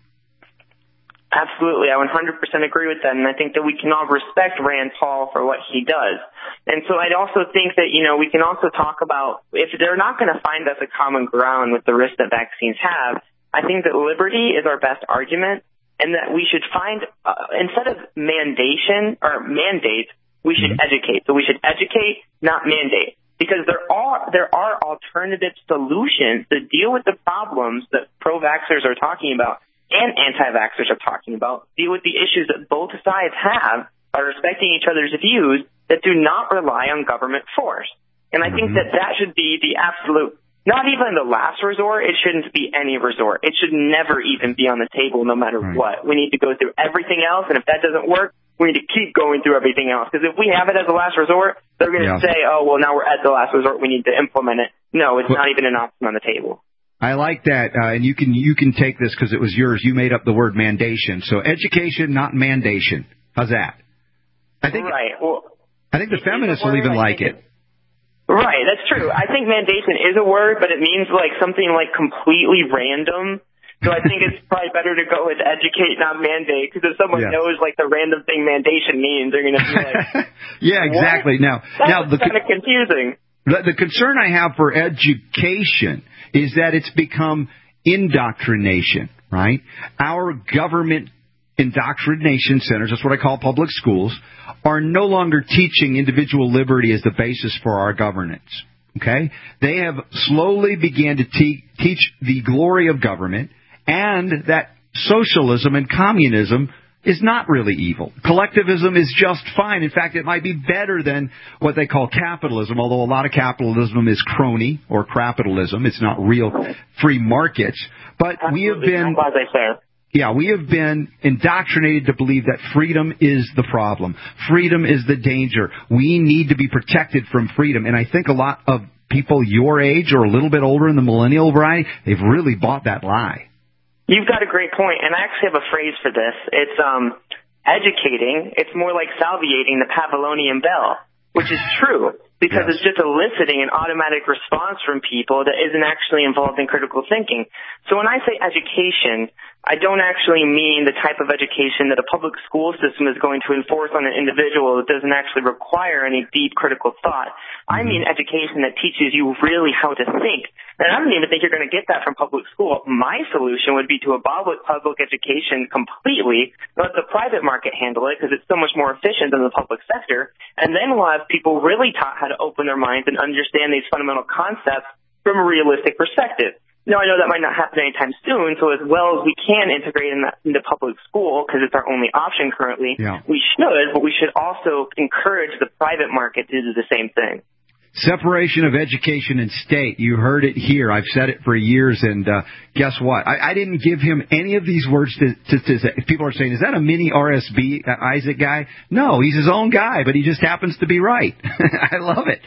Absolutely. I one hundred percent agree with that, and I think that we can all respect Rand Paul for what he does. And so I'd also think that, you know, we can also talk about if they're not going to find us a common ground with the risk that vaccines have, I think that liberty is our best argument, and that we should find, uh, instead of mandation or mandate, we should mm-hmm. educate. So we should educate, not mandate. Because there are there are alternative solutions to deal with the problems that pro-vaxxers are talking about and anti-vaxxers are talking about, deal with the issues that both sides have by respecting each other's views that do not rely on government force. And I think that that should be the absolute, not even the last resort, it shouldn't be any resort. It should never even be on the table no matter right. what. We need to go through everything else, and if that doesn't work, we need to keep going through everything else. Because if we have it as a last resort, they're going to yeah. say, oh, well, now we're at the last resort, we need to implement it. No, it's well, not even an option on the table. I like that, uh, and you can you can take this because it was yours. You made up the word mandation. So education, not mandation. How's that? I think. Right. Well, I think the feminists will even like it. Right. That's true. I think mandation is a word, but it means like something like completely random. So I think it's probably better to go with educate, not mandate, because if someone yeah. knows like the random thing mandation means, they're going to be like, yeah, exactly. What? Now, That's now the kind of confusing. The, the concern I have for education is that it's become indoctrination, right? Our government indoctrination centers, that's what I call public schools, are no longer teaching individual liberty as the basis for our governance, okay? They have slowly began to te- teach the glory of government and that socialism and communism is not really evil. Collectivism is just fine. In fact, it might be better than what they call capitalism, although a lot of capitalism is crony or crapitalism. It's not real free markets. But Absolutely. we have been... Yeah, we have been indoctrinated to believe that freedom is the problem. Freedom is the danger. We need to be protected from freedom. And I think a lot of people your age or a little bit older in the millennial variety, they've really bought that lie. You've got a great point, and I actually have a phrase for this. It's um, educating. It's more like salviating the Pavlovian bell, which is true because yes. it's just eliciting an automatic response from people that isn't actually involved in critical thinking. So when I say education, I don't actually mean the type of education that a public school system is going to enforce on an individual that doesn't actually require any deep critical thought. I mean education that teaches you really how to think. And I don't even think you're going to get that from public school. My solution would be to abolish public education completely, let the private market handle it because it's so much more efficient than the public sector, and then we'll have people really taught how to open their minds and understand these fundamental concepts from a realistic perspective. Now, I know that might not happen anytime soon, so as well as we can integrate in that, into public school, because it's our only option currently, yeah. we should, but we should also encourage the private market to do the same thing. Separation of education and state. You heard it here. I've said it for years, and uh, guess what? I, I didn't give him any of these words to, to, to say. People are saying, is that a mini R S B uh, Isaac guy? No, he's his own guy, but he just happens to be right. I love it.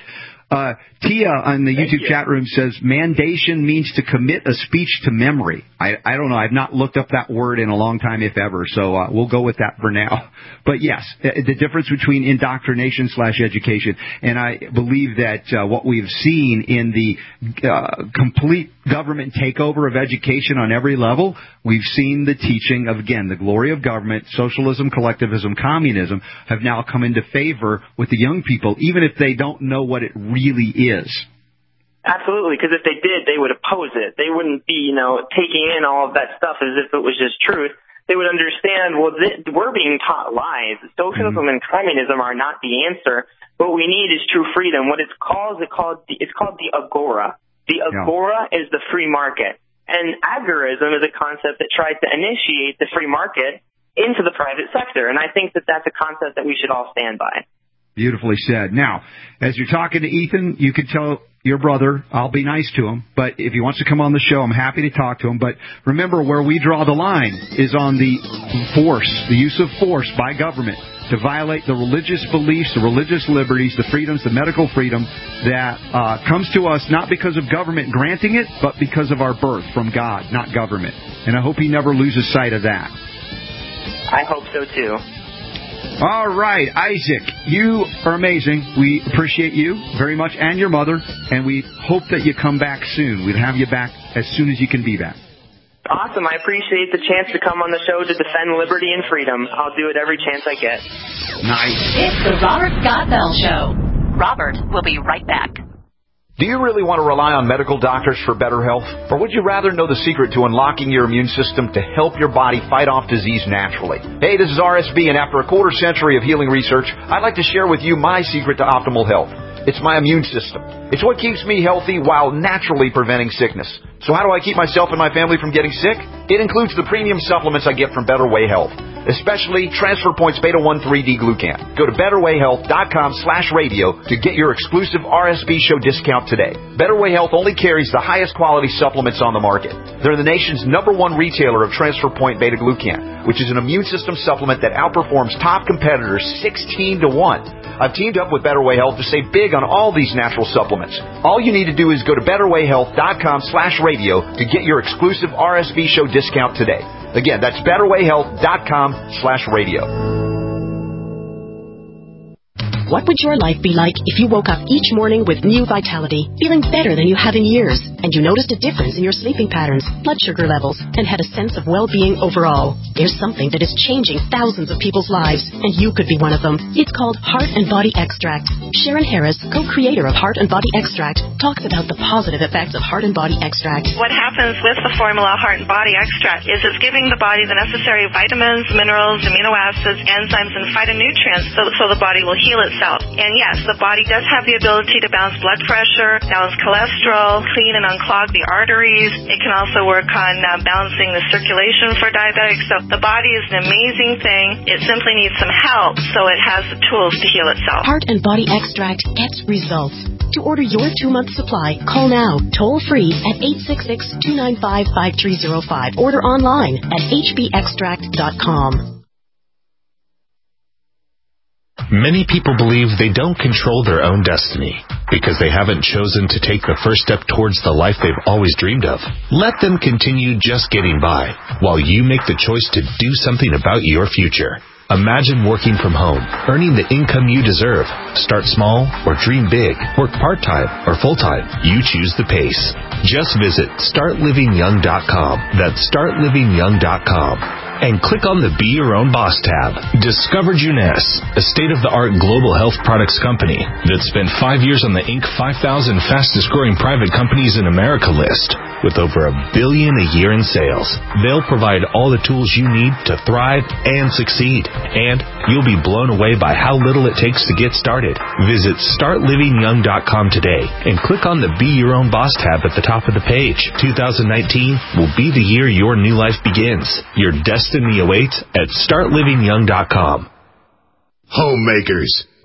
Uh, Tia on the Thank YouTube you. chat room says mandation means to commit a speech to memory. I, I don't know. I've not looked up that word in a long time, if ever, so uh, we'll go with that for now. But yes, the difference between indoctrination slash education, and I believe that uh, what we've seen in the uh, complete government takeover of education on every level, we've seen the teaching of, again, the glory of government, socialism, collectivism, communism have now come into favor with the young people, even if they don't know what it really is. Absolutely, because if they did, they would oppose it. They wouldn't be, you know, taking in all of that stuff as if it was just truth. They would understand, well, th- we're being taught lies. Socialism mm-hmm. and communism are not the answer. What we need is true freedom. What it's called, it's called the, it's called the agora. The agora yeah. is the free market. And agorism is a concept that tries to initiate the free market into the private sector. And I think that that's a concept that we should all stand by. Beautifully said. Now, as you're talking to Ethan, you could tell your brother, I'll be nice to him, but if he wants to come on the show, I'm happy to talk to him. But remember, where we draw the line is on the force, the use of force by government to violate the religious beliefs, the religious liberties, the freedoms, the medical freedom that uh, comes to us not because of government granting it, but because of our birth from God, not government. And I hope he never loses sight of that. I hope so, too. All right, Isaac, you are amazing. We appreciate you very much and your mother, and we hope that you come back soon. We'll have you back as soon as you can be back. Awesome. I appreciate the chance to come on the show to defend liberty and freedom. I'll do it every chance I get. Nice. It's the Robert Scott Bell Show. Robert will be right back. Do you really want to rely on medical doctors for better health? Or would you rather know the secret to unlocking your immune system to help your body fight off disease naturally? Hey, this is R S B, and after a quarter century of healing research, I'd like to share with you my secret to optimal health. It's my immune system. It's what keeps me healthy while naturally preventing sickness. So how do I keep myself and my family from getting sick? It includes the premium supplements I get from Better Way Health, especially Transfer Points Beta one three D Glucan. Go to betterwayhealth.com slash radio to get your exclusive R S B show discount today. Better Way Health only carries the highest quality supplements on the market. They're the nation's number one retailer of Transfer Point Beta Glucan, which is an immune system supplement that outperforms top competitors sixteen to one. I've teamed up with Better Way Health to save big on all these natural supplements. All you need to do is go to betterwayhealth.com slash radio to get your exclusive R S B show discount today. Again, that's betterwayhealth.com slash radio. What would your life be like if you woke up each morning with new vitality, feeling better than you have in years, and you noticed a difference in your sleeping patterns, blood sugar levels, and had a sense of well-being overall? There's something that is changing thousands of people's lives, and you could be one of them. It's called Heart and Body Extract. Sharon Harris, co-creator of Heart and Body Extract, talks about the positive effects of Heart and Body Extract. What happens with the formula Heart and Body Extract is it's giving the body the necessary vitamins, minerals, amino acids, enzymes, and phytonutrients so, so the body will heal itself. And yes, the body does have the ability to balance blood pressure, balance cholesterol, clean and unclog the arteries. It can also work on uh, balancing the circulation for diabetics. So the body is an amazing thing. It simply needs some help so it has the tools to heal itself. Heart and Body Extract gets results. To order your two-month supply, call now, toll-free at eight six six, two nine five, five three zero five. Order online at h b extract dot com. Many people believe they don't control their own destiny because they haven't chosen to take the first step towards the life they've always dreamed of. Let them continue just getting by while you make the choice to do something about your future. Imagine working from home, earning the income you deserve. Start small or dream big. Work part-time or full-time. You choose the pace. Just visit start living young dot com. That's start living young dot com. And click on the Be Your Own Boss tab. Discover Jeunesse, a state-of-the-art global health products company that spent five years on the Inc five thousand fastest-growing private companies in America list. With over a billion a year in sales, they'll provide all the tools you need to thrive and succeed. And you'll be blown away by how little it takes to get started. Visit start living young dot com today and click on the Be Your Own Boss tab at the top of the page. two thousand nineteen will be the year your new life begins. Your destiny awaits at start living young dot com. Homemakers,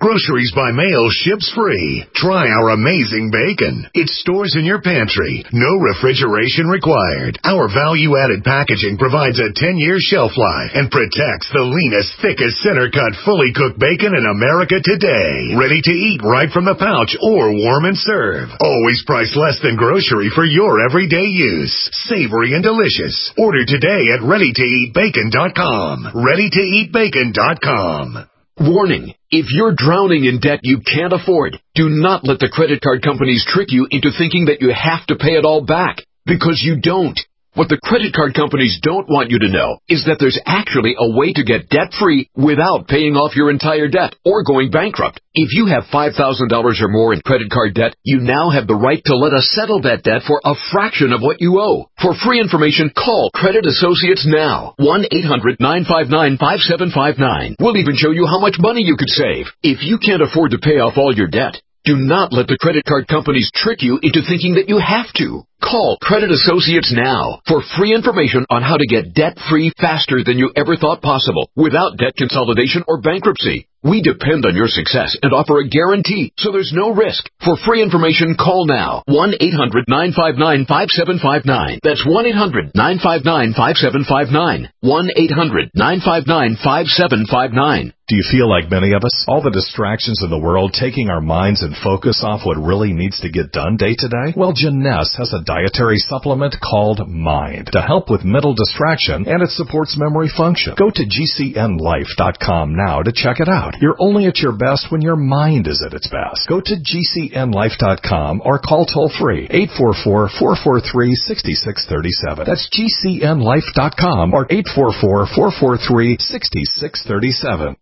Groceries by mail ships free. Try our amazing bacon. It stores in your pantry. No refrigeration required. Our value-added packaging provides a ten-year shelf life and protects the leanest, thickest, center-cut, fully cooked bacon in America today. Ready to eat right from the pouch or warm and serve. Always priced less than grocery for your everyday use. Savory and delicious. Order today at ready to eat bacon dot com. ready to eat bacon dot com. Warning, if you're drowning in debt you can't afford, do not let the credit card companies trick you into thinking that you have to pay it all back, because you don't. What the credit card companies don't want you to know is that there's actually a way to get debt-free without paying off your entire debt or going bankrupt. If you have five thousand dollars or more in credit card debt, you now have the right to let us settle that debt for a fraction of what you owe. For free information, call Credit Associates now. one eight hundred nine five nine five seven five nine. We'll even show you how much money you could save. If you can't afford to pay off all your debt, do not let the credit card companies trick you into thinking that you have to. Call Credit Associates now for free information on how to get debt-free faster than you ever thought possible without debt consolidation or bankruptcy. We depend on your success and offer a guarantee, so there's no risk. For free information, call now. one eight hundred nine five nine five seven five nine. That's one eight hundred nine five nine five seven five nine. one eight hundred nine five nine five seven five nine. Do you feel like many of us? All the distractions in the world taking our minds and focus off what really needs to get done day to day? Well, Janess has a dietary supplement called Mind to help with mental distraction, and it supports memory function. Go to G C N life dot com now to check it out. You're only at your best when your mind is at its best. Go to G C N life dot com or call toll-free eight four four, four four three, six six three seven. That's G C N life dot com or eight four four, four four three, six six three seven.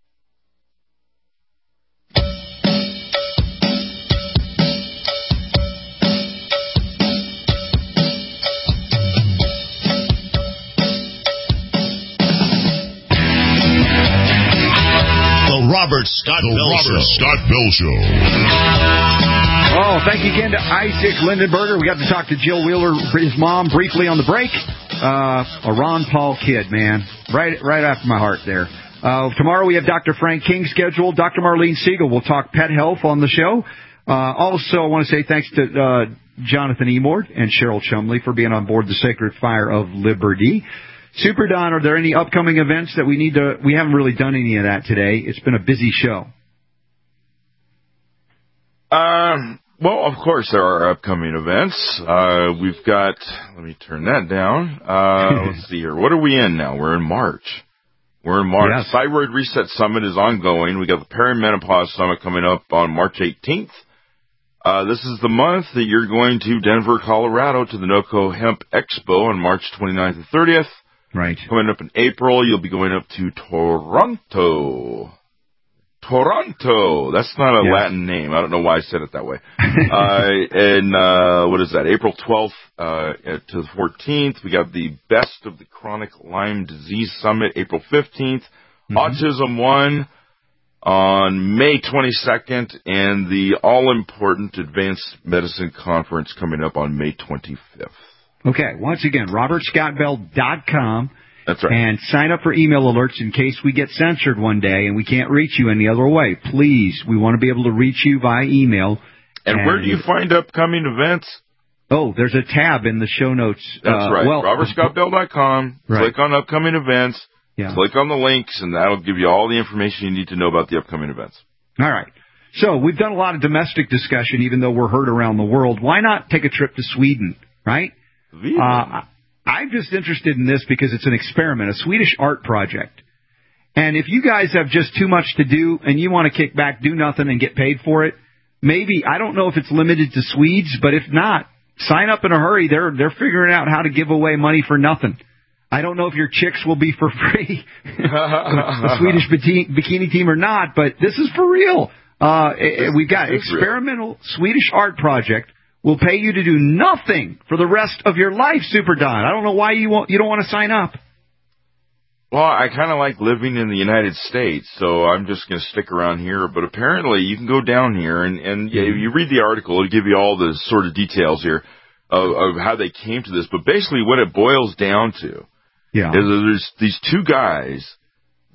Robert Scott the Bell Robert Show. Scott Bell Show. Oh, thank you again to Isaac Lindenberger. We got to talk to Jill Wheeler, his mom, briefly on the break. Uh, a Ron Paul kid, man. Right right after my heart there. Uh, tomorrow we have Doctor Frank King scheduled. Doctor Marlene Siegel will talk pet health on the show. Uh, also, I want to say thanks to uh, Jonathan Emord and Cheryl Chumley for being on board the Sacred Fire of Liberty. Super Don, are there any upcoming events that we need to... We haven't really done any of that today. It's been a busy show. Um, well, of course there are upcoming events. Uh, we've got... Let me turn that down. Uh, let's see here. What are we in now? We're in March. We're in March. Yes. Thyroid Reset Summit is ongoing. We got the Perimenopause Summit coming up on March eighteenth. Uh, this is the month that you're going to Denver, Colorado, to the NOCO Hemp Expo on March twenty-ninth and thirtieth. Right. Coming up in April, you'll be going up to Toronto. Toronto. That's not a yeah. Latin name. I don't know why I said it that way. uh, and, uh, what is that? April twelfth, uh, to the fourteenth. We got the Best of the Chronic Lyme Disease Summit, April fifteenth. Mm-hmm. Autism One on May twenty-second. And the all-important Advanced Medicine Conference coming up on May twenty-fifth. Okay, once again, robert scott bell dot com. That's right. And sign up for email alerts in case we get censored one day and we can't reach you any other way. Please, we want to be able to reach you via email. And, and where do you find upcoming events? Oh, there's a tab in the show notes. That's uh, right, well, robert scott bell dot com. Right. Click on upcoming events. Yeah. Click on the links, and that'll give you all the information you need to know about the upcoming events. All right. So we've done a lot of domestic discussion, even though we're heard around the world. Why not take a trip to Sweden, right? Uh, I'm just interested in this because it's an experiment, a Swedish art project. And if you guys have just too much to do and you want to kick back, do nothing, and get paid for it, maybe, I don't know if it's limited to Swedes, but if not, sign up in a hurry. They're they're figuring out how to give away money for nothing. I don't know if your chicks will be for free, the Swedish bikini team or not, but this is for real. Uh, we've got experimental real. Swedish art project. Will pay you to do nothing for the rest of your life, Super Don. I don't know why you won't, you don't want to sign up. Well, I kind of like living in the United States, so I'm just going to stick around here. But apparently you can go down here, and, and yeah, you read the article. It'll give you all the sort of details here of, of how they came to this. But basically what it boils down to yeah. is there's these two guys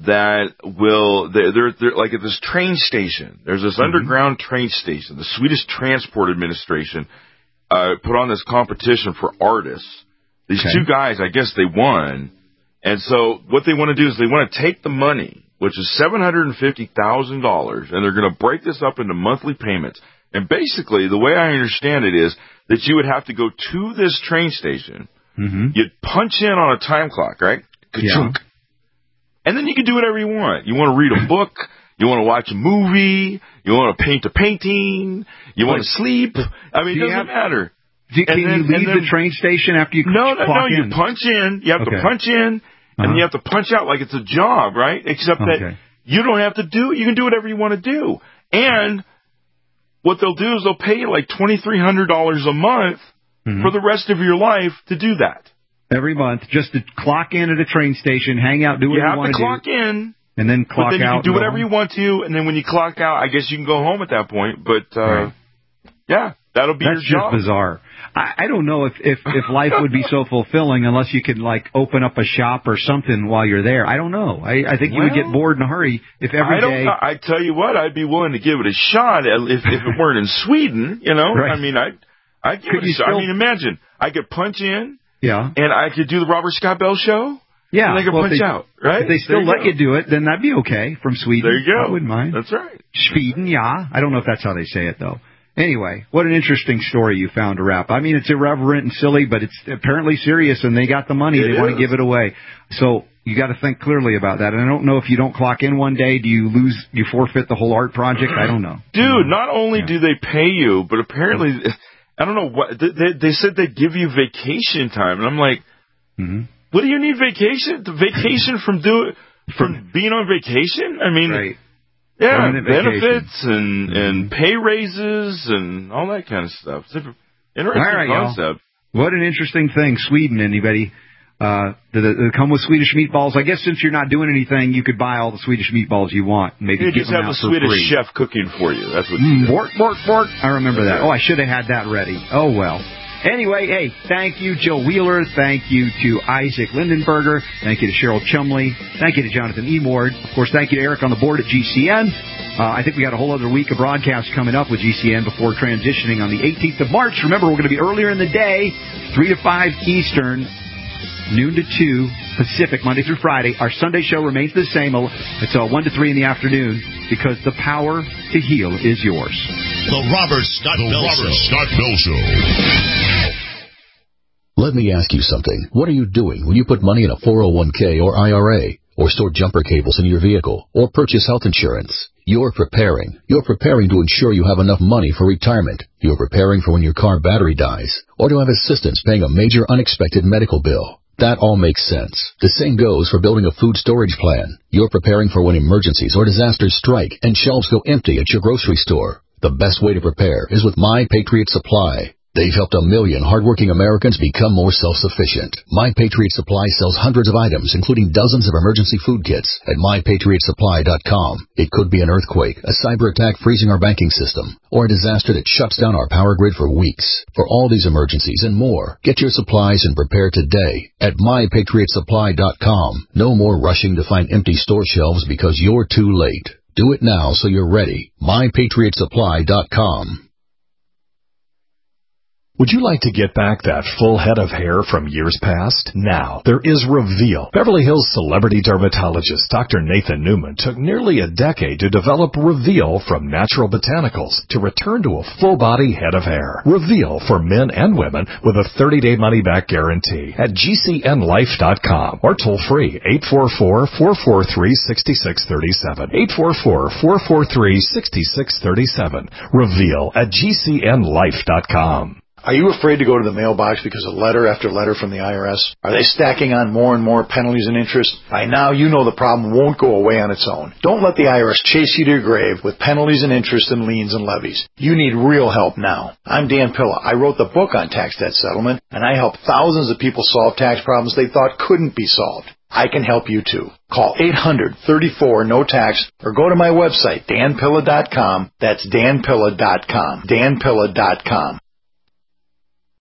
that will, they're, they're, they're like at this train station. There's this mm-hmm. underground train station. The Swedish Transport Administration uh, put on this competition for artists. These okay. two guys, I guess they won. And so what they want to do is they want to take the money, which is seven hundred fifty thousand dollars, and they're going to break this up into monthly payments. And basically, the way I understand it is that you would have to go to this train station. Mm-hmm. You'd punch in on a time clock, right? Ka-chunk. Yeah. And then you can do whatever you want. You want to read a book. You want to watch a movie. You want to paint a painting. You want to sleep. I mean, it doesn't have, matter. Do, can then, you leave the train station after you no, no, clock no, in? You punch in. You have okay. to punch in. And uh-huh. you have to punch out like it's a job, right? Except okay. that you don't have to do it. You can do whatever you want to do. And what they'll do is they'll pay you like twenty-three hundred dollars a month mm-hmm. for the rest of your life to do that. Every month, just to clock in at a train station, hang out, do what you, you want to do. You have to clock in. And then clock but then out. You can do whatever you want to, and then when you clock out, I guess you can go home at that point. But, uh, right. yeah, that'll be That's your job. That's just bizarre. I, I don't know if, if, if life would be so fulfilling unless you could, like, open up a shop or something while you're there. I don't know. I, I think you well, would get bored in a hurry if every I don't day... know. I tell you what, I'd be willing to give it a shot if, if it weren't in Sweden, you know? Right. I mean, I'd, I'd give could it a shot. Still... I mean, imagine, I could punch in, yeah, and I could do the Robert Scott Bell show, yeah, and I could well, punch they, out, right? If they still you let go. you do it, then that'd be okay from Sweden. There you go. I wouldn't mind. That's right. Sweden, yeah. I don't know if that's how they say it, though. Anyway, what an interesting story you found to wrap. I mean, it's irreverent and silly, but it's apparently serious, and they got the money. It they want to is. give it away. So you got to think clearly about that. And I don't know if you don't clock in one day, do you lose, you forfeit the whole art project? I don't know. Dude, not only yeah. do they pay you, but apparently, I don't know what, they, they said they'd give you vacation time. And I'm like, mm-hmm. what do you need vacation? The vacation from do from being on vacation? I mean, right. yeah, Permanent benefits vacation. and mm-hmm. and pay raises and all that kind of stuff. It's an interesting all right, concept. Y'all. What an interesting thing. Sweden, anybody? Uh, do they, do they come with Swedish meatballs? I guess since you're not doing anything, you could buy all the Swedish meatballs you want. And maybe you keep just them have out a for Swedish free. chef cooking for you. That's what you mm, do. Bork, bork, bork. I remember That's that. right. Oh, I should have had that ready. Oh, well. Anyway, hey, thank you, Joe Wheeler. Thank you to Isaac Lindenberger. Thank you to Cheryl Chumley. Thank you to Jonathan Emord. Of course, thank you to Eric on the board at G C N. Uh, I think we got a whole other week of broadcasts coming up with G C N before transitioning on the eighteenth of March. Remember, we're going to be earlier in the day, three to five Eastern, noon to two Pacific, Monday through Friday. Our Sunday show remains the same. It's uh, one to three in the afternoon because the power to heal is yours. The Robert Scott the Bell Robert Show. Scott Bell Show. Let me ask you something. What are you doing when you put money in a four oh one k or I R A, or store jumper cables in your vehicle, or purchase health insurance? You're preparing. You're preparing to ensure you have enough money for retirement. You're preparing for when your car battery dies, or to have assistance paying a major unexpected medical bill. That all makes sense. The same goes for building a food storage plan. You're preparing for when emergencies or disasters strike and shelves go empty at your grocery store. The best way to prepare is with My Patriot Supply. They've helped a million hardworking Americans become more self-sufficient. My Patriot Supply sells hundreds of items, including dozens of emergency food kits at my patriot supply dot com. It could be an earthquake, a cyber attack freezing our banking system, or a disaster that shuts down our power grid for weeks. For all these emergencies and more, get your supplies and prepare today at my patriot supply dot com. No more rushing to find empty store shelves because you're too late. Do it now so you're ready. my patriot supply dot com. Would you like to get back that full head of hair from years past? Now, there is Reveal. Beverly Hills celebrity dermatologist Doctor Nathan Newman took nearly a decade to develop Reveal from natural botanicals to return to a full-body head of hair. Reveal for men and women with a thirty-day money-back guarantee at G C N life dot com or toll-free eight four four, four four three, six six three seven. eight four four, four four three, six six three seven. Reveal at G C N life dot com. Are you afraid to go to the mailbox because of letter after letter from the I R S? Are they stacking on more and more penalties and interest? By now, you know the problem won't go away on its own. Don't let the I R S chase you to your grave with penalties and interest and liens and levies. You need real help now. I'm Dan Pilla. I wrote the book on tax debt settlement, and I helped thousands of people solve tax problems they thought couldn't be solved. I can help you too. Call eight hundred, thirty-four, no tax or go to my website, dan pilla dot com. That's dan pilla dot com. dan pilla dot com.